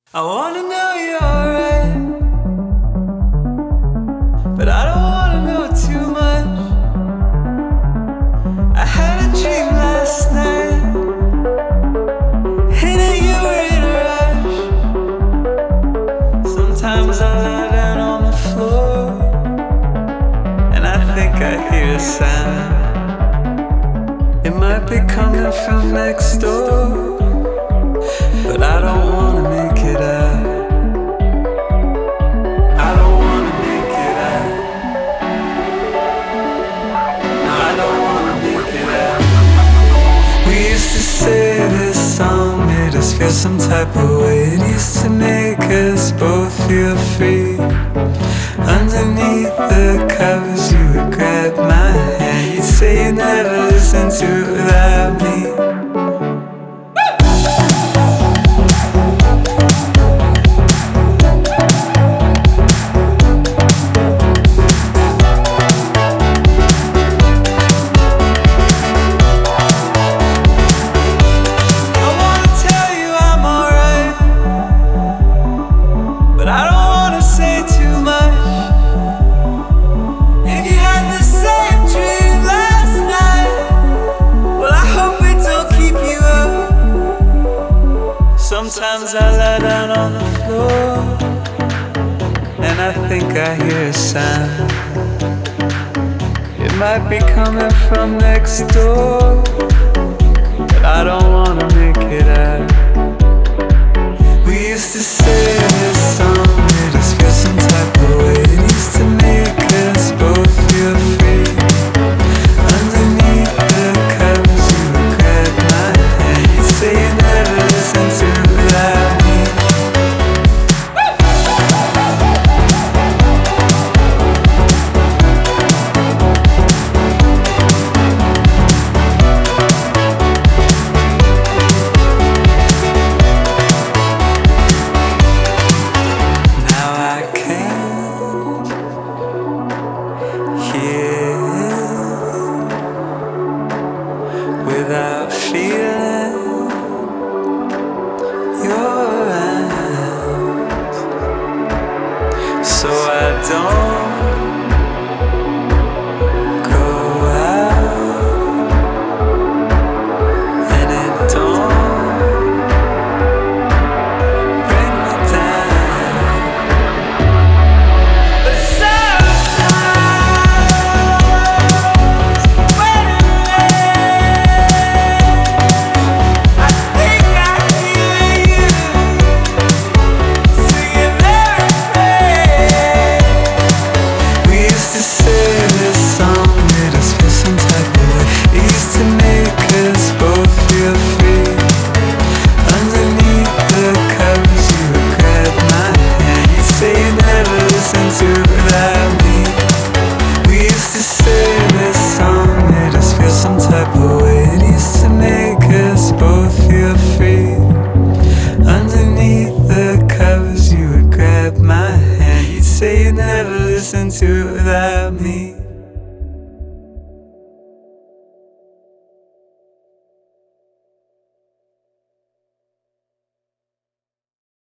I wanna know you're alright, but I don't wanna know too much. I had a dream last night, and that you were in a rush. Sometimes I lie down on the floor, and I think I hear a sound. It might be coming from next door, but I don't wanna make it out. I don't wanna make it out. No, I don't wanna make it out. We used to say this song made us feel some type of way. It used to make us both feel free. Underneath the covers you would grab my hand. You'd say you never listened to without me. Sometimes I lie down on the floor, and I think I hear a sound. It might be coming from next door, but I don't wanna make it out. We used to say this song made us feel some type of way. It used to make us both feel free. Underneath the covers you would grab my hand. You'd say you never listened to without feeling your eyes, so I don't go out, and it don't bring me down. But say you never listen to without me.